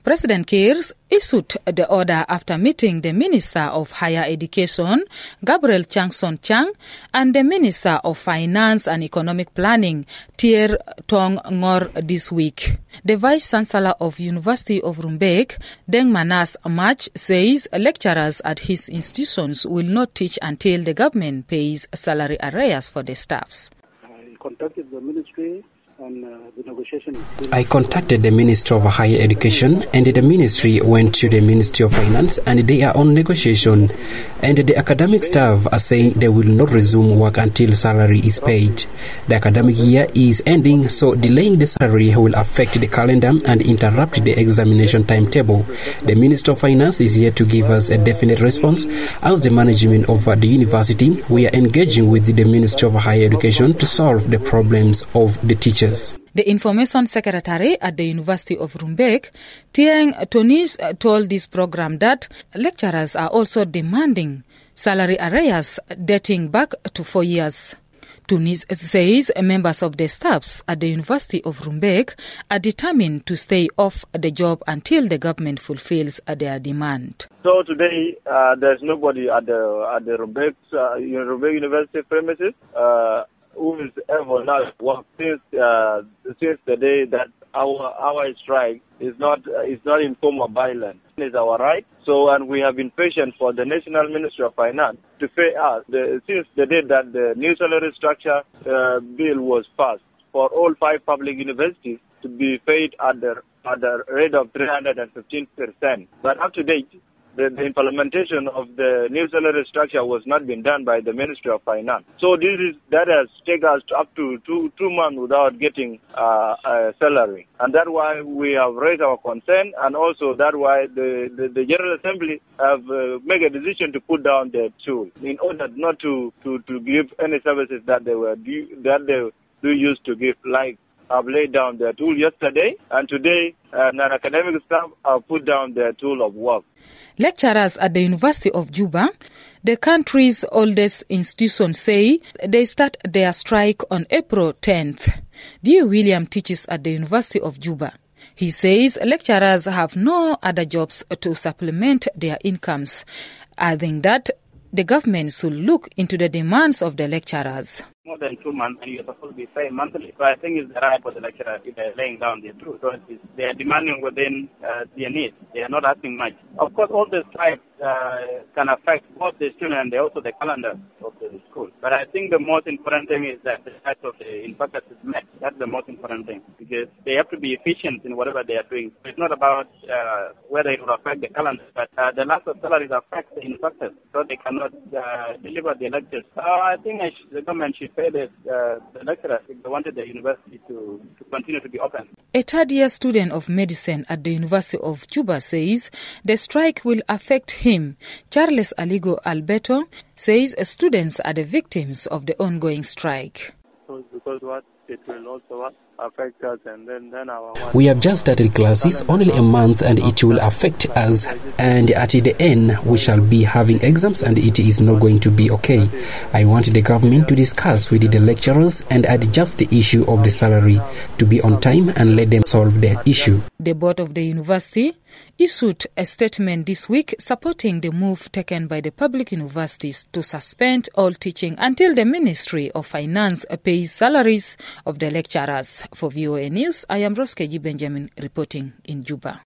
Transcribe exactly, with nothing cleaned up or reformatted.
President Kiir issued the order after meeting the Minister of Higher Education, Gabriel Changson Chang, and the Minister of Finance and Economic Planning, Tier Tong Ngor, this week. The Vice Chancellor of University of Rumbek, Deng Manas Mach, says lecturers at his institutions will not teach until the government pays salary arrears for the staffs. I contacted the ministry. And, uh, the negotiation is I contacted the Ministry of Higher Education, and the ministry went to the Ministry of Finance, and they are on negotiation. And the academic staff are saying they will not resume work until salary is paid. The academic year is ending, so delaying the salary will affect the calendar and interrupt the examination timetable. The Minister of Finance is here to give us a definite response. As the management of the university, we are engaging with the Ministry of Higher Education to solve the problems of the teachers. The Information Secretary at the University of Rumbek, Tieng Tonis, told this program that lecturers are also demanding salary arrears dating back to four years. Tunis says members of the staffs at the University of Rumbek are determined to stay off the job until the government fulfills their demand. So today, uh, there's nobody at the at the Rumbek, uh, Rumbek University premises uh, who is ever not work since uh, since the day that our our strike is not uh, is not in form of violence. It's our right. So, and we have been patient for the National Ministry of Finance to pay us the, since the day that the new salary structure uh, bill was passed for all five public universities to be paid at the at the rate of three hundred fifteen percent. But up to date, The, the implementation of the new salary structure was not being done by the Ministry of Finance. So this is that has taken us up to two two months without getting uh, a salary, and that's why we have raised our concern, and also that's why the, the, the General Assembly have uh, made a decision to put down their tool in order not to, to, to give any services that they were due, that they do used to give, like. Have laid down their tool yesterday, and today uh, non-academic staff have put down their tool of work. Lecturers at the University of Juba, the country's oldest institution, say they start their strike on April tenth. Dear William teaches at the University of Juba. He says lecturers have no other jobs to supplement their incomes, adding that the government should look into the demands of the lecturers. more than two months, and you're supposed to be paying monthly. So I think it's the right for the lecturer if they're laying down their truth. So it's, they are demanding within uh, their needs. They are not asking much. Of course, all the strikes uh, can affect both the student and also the calendar of the school. But I think the most important thing is that the rights of the inspectors is met. That's the most important thing, because they have to be efficient in whatever they are doing. So it's not about uh, whether it will affect the calendar, but uh, the loss of salaries affects the inspectors, so they cannot uh, deliver the lectures. Uh, I think I should, the government should pay the, uh, the lecturers if they wanted the university to, to continue to be open. A third-year student of medicine at the University of Juba says the strike will affect him. Charles Aligo Alberto says students are the victims of the ongoing strike. So because what it will also affect us, and then, then our... We have just started classes only a month, and it will affect us, and at the end we shall be having exams, and it is not going to be okay. I want the government to discuss with the lecturers and adjust the issue of the salary to be on time and let them solve the issue. The board of the university issued a statement this week supporting the move taken by the public universities to suspend all teaching until the Ministry of Finance pays salaries of the lecturers. For V O A News, I am Roskeji Benjamin reporting in Juba.